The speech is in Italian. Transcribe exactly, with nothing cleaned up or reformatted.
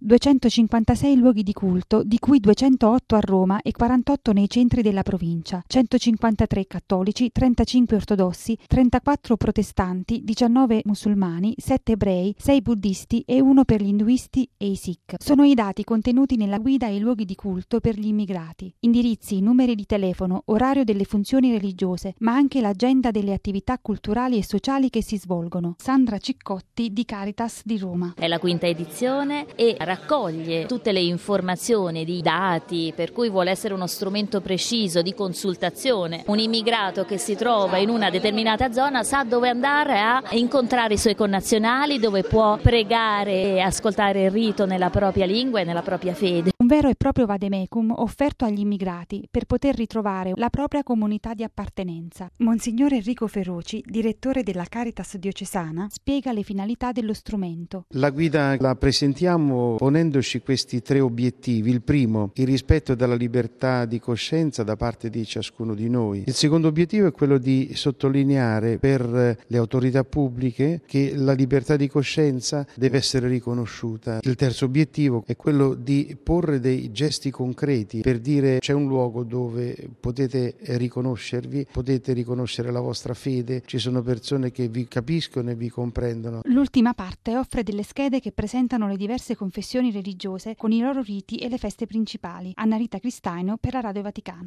duecentocinquantasei luoghi di culto, di cui duecentootto a Roma e quarantotto nei centri della provincia, centocinquantatré cattolici, trentacinque ortodossi, trentaquattro protestanti, diciannove musulmani, sette ebrei, sei buddisti e uno per gli induisti e i Sikh. Sono i dati contenuti nella guida ai luoghi di culto per gli immigrati. Indirizzi, numeri di telefono, orario delle funzioni religiose, ma anche l'agenda delle attività culturali e sociali che si svolgono. Sandra Ciccotti di Caritas di Roma. È la quinta edizione e raccoglie tutte le informazioni, i dati, per cui vuole essere uno strumento preciso di consultazione. Un immigrato che si trova in una determinata zona sa dove andare a incontrare i suoi connazionali, dove può pregare e ascoltare il rito nella propria lingua e nella propria fede. Un vero e proprio vademecum offerto agli immigrati per poter ritrovare la propria comunità di appartenenza. Monsignor Enrico Feroci, direttore della Caritas diocesana, spiega le finalità dello strumento. La guida la presentiamo ponendoci questi tre obiettivi. Il primo, il rispetto della libertà di coscienza da parte di ciascuno di noi. Il secondo obiettivo è quello di sottolineare per le autorità pubbliche che la libertà di coscienza deve essere riconosciuta. Il terzo obiettivo è quello di porre dei gesti concreti per dire c'è un luogo dove potete riconoscervi, potete riconoscere la vostra fede, ci sono persone che vi capiscono e vi comprendono. L'ultima parte offre delle schede che presentano le diverse confessioni religiose con i loro riti e le feste principali. Anna Rita Cristaino per la Radio Vaticana.